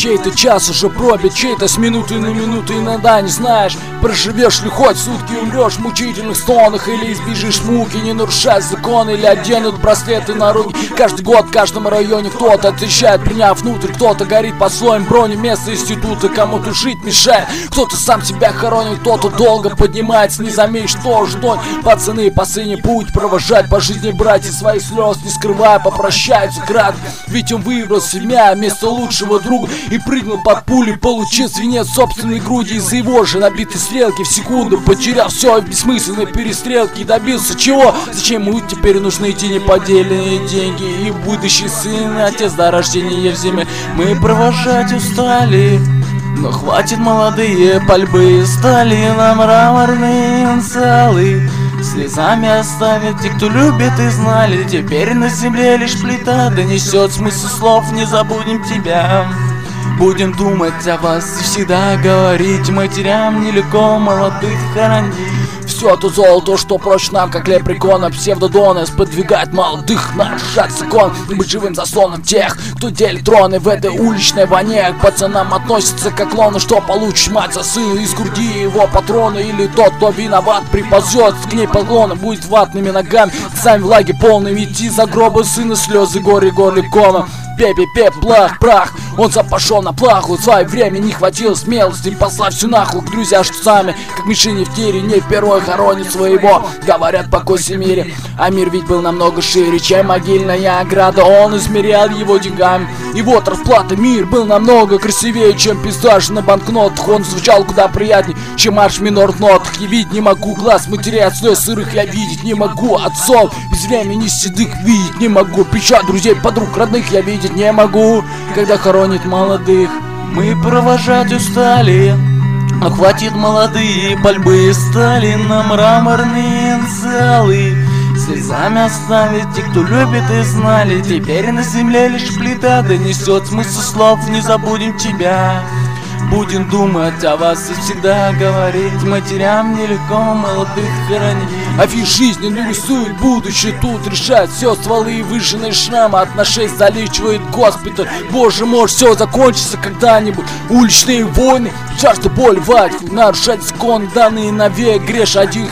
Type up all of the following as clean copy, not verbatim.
Чей-то час уже пробит, чей-то с минуты на минуту. Иногда не знаешь, проживешь ли хоть сутки, умрешь в мучительных стонах или избежишь муки, не нарушая закон, или оденут браслеты на руки. Каждый год в каждом районе кто-то отвечает, приняв внутрь, кто-то горит под слоем брони вместо института, кому-то жить мешает, кто-то сам себя хоронит, кто-то долго поднимается, не заметишь, что ждет. Пацаны, последний путь провожать по жизни братья, своих слез не скрывая, попрощаются кратко, ведь он выбрал себя вместо лучшего друга и прыгнул под пули, получил свинец в собственной груди из-за его же набитой стрелки в секунду, потерял все в бессмысленной перестрелке и добился чего? Зачем ему теперь нужны эти неподдельные деньги и будущий сын, отец до рождения в земле? Мы провожать устали, но хватит, молодые пальбы стали на мраморные инициалы. Слезами оставят те, кто любит и знали. Теперь на земле лишь плита донесет смысл слов. Не забудем тебя, будем думать о вас и всегда говорить матерям нелегко молодых хоронить. Все то золото, что прочь нам, как лепрекона, псевдодоны сподвигает молодых нарушать закон и быть живым заслоном тех, кто делит троны в этой уличной войне. К пацанам относятся как клоны, что получишь мать за сына из груди его патроны, или тот, кто виноват, приползет к ней поклоном, будет ватными ногами, сами влаги полными идти за гроба сына, слезы горе горликома. Пеп, плах, прах, он сам пошел на плаху. В свое время не хватило смелости послать всю нахуй к друзья, что сами, как мишени в тире, не впервой хоронит своего. Говорят, покойся в мире, а мир ведь был намного шире, чем могильная ограда. Он измерял его деньгами, и вот расплата. Мир был намного красивее, чем пейзаж на банкнотах. Он звучал куда приятнее, чем марш минор в нотах. Я видеть не могу глаз матерей от слез сырых, я видеть не могу отцов без времени седых, видеть не могу печаль друзей, подруг, родных я видеть не могу, когда хоронит молодых. Мы провожать устали, но хватит, молодые пальбы стали на мраморные инициалы. Слезами оставить те, кто любит и знали. Теперь на земле лишь плита донесет смысл слов. Не забудем тебя, будем думать о вас и всегда говорить матерям нелегко молодых хоронить. Афиш жизни нарисует будущее, тут решает все стволы и выжженные шрамы. От нашей залечивает госпиталь. Боже, может все закончится когда-нибудь. Уличные войны, жажда боли, вать, нарушать законы, данные навек, греш один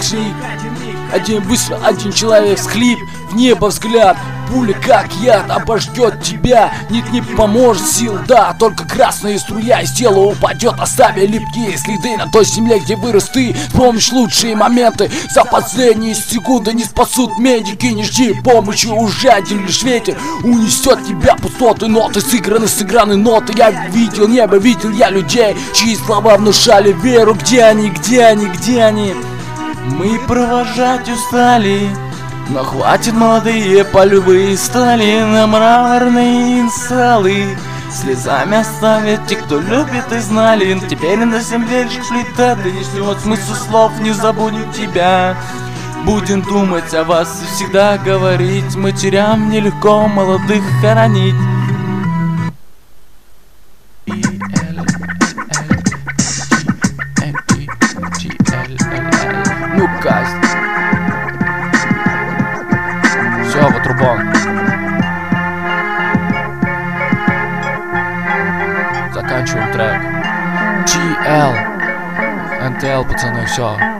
выстрел, один человек всхлип, в небо взгляд. Пуля как яд обождет тебя, нет, не поможет сил, да, только красная струя из тела упадет, оставя липкие следы на той земле, где вырос ты. Помнишь лучшие моменты, за последние секунды не спасут медики. Не жди помощи, уже один лишь ветер унесет тебя пустоты. Ноты сыграны ноты. Я видел небо, видел я людей, чьи слова внушали веру. Где они? Мы провожать устали, но хватит, молодые пальбы стали на мраморные инициалы. Слезами оставят те, кто любит и знали. Теперь на земле лишь плита донесет смысл слов. Не забудем тебя, будем думать о вас и всегда говорить матерям нелегко молодых хоронить. Ну касть. Все, вот трубон. Заканчиваем трек. GL. NTL, пацаны, все.